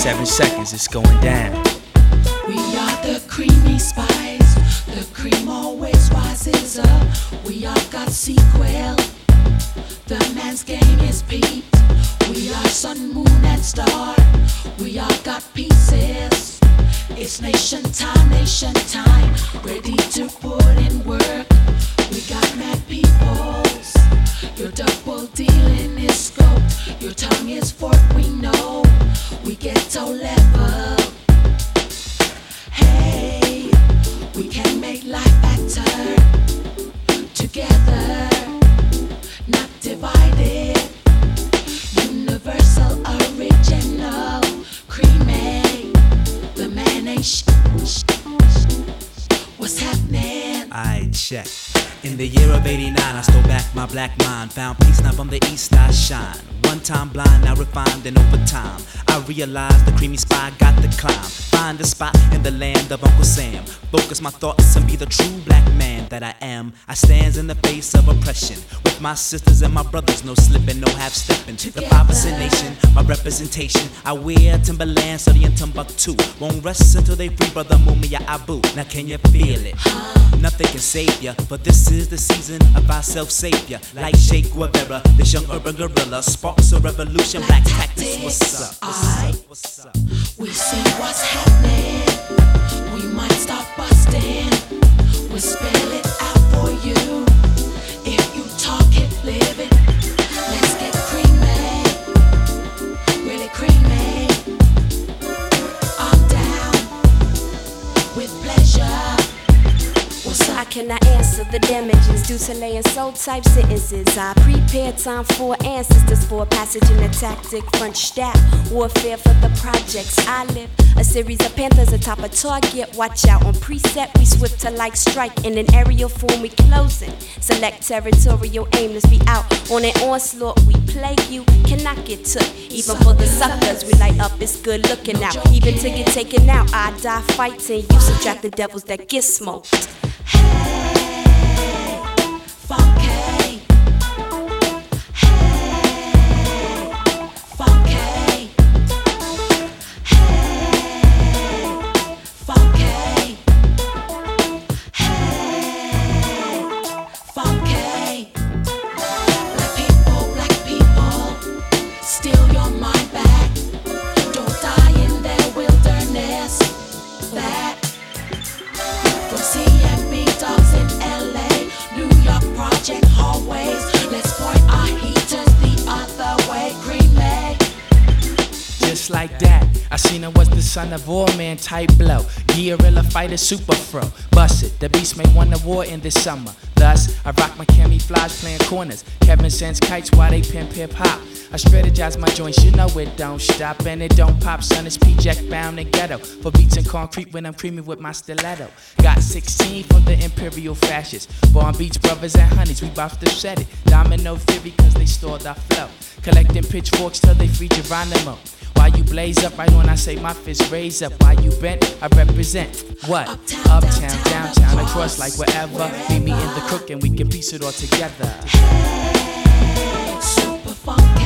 7 seconds, it's going down. We are the creamy spice. The cream always rises up. We all got sequel. The man's game is Pete. We are sun, moon, and star. We all got pieces. It's nation time, ready to put in work. We got mad peoples. Your double dealing is scoped. Your tongue is forked, we know. We ghetto level. Hey, we can make life better together, not divided. Universal, original, creamy. The man ain't what's happening? I check. In the year of 89, I stole back my black mind. Found peace, now from the east I shine. One time blind, now refined, and over time I realized the creamy spy got to climb. Find a spot in the land of Uncle Sam. Focus my thoughts and be the true black man that I am. I stands in the face of oppression with my sisters and my brothers. No slipping, no half-stepping. The 5% nation, my representation. I wear Timberland, study in Timbuktu. Won't rest until they free brother Mumia Abu. Now can you feel it? Nothing can save ya, but this is the season of our self-savior. Like Che Guevara, this young urban gorilla. Sparks of revolution, black tactics. What's up? What's up? We see what's happening. We might start busting. We'll spell it out for you. If you talk it, live it. Let's get creamy, really creamy. I'm down with pleasure. I cannot answer the damages due to laying soul-type sentences. I prepare time for ancestors for a passage in a tactic, French style warfare for the projects I live. A series of panthers atop a target. Watch out on preset, we swift to like strike. In an aerial form, we closing. Select territorial aim, let's be out on an onslaught. We play you, cannot get took. Even for the suckers, we light up, it's good looking out. Even to get taken out, I die fighting. You subtract the devils that get smoked. Hey, funky. Hey, funky. Hey, funky. Hey, funky. Black people, steal your mind back. Don't die in their wilderness. That from CMB dogs in LA, New York project hallways. Let's point our heaters the other way, creamy. Just like that, I seen it was the son of all man type blow. Guerrilla fighter super fro. Bust it, the beast may won the war in this summer. Thus, I rock my camouflage playing corners. Kevin sends kites while they pimp hip hop. I strategize my joints, you know it don't stop and it don't pop. Son, it's P-Jack bound and ghetto. For beats and concrete when I'm creamy with my stiletto. Got 16 for the imperial fascists. Born Beach brothers and honeys, we bout to set it. Domino theory cause they stored our flow. Collecting pitchforks till they free Geronimo. While you blaze up, right when I say my fist raise up. While you bent, I represent what? Uptown, downtown, across like wherever. Meet me in the crook and we can piece it all together. Hey, super funky.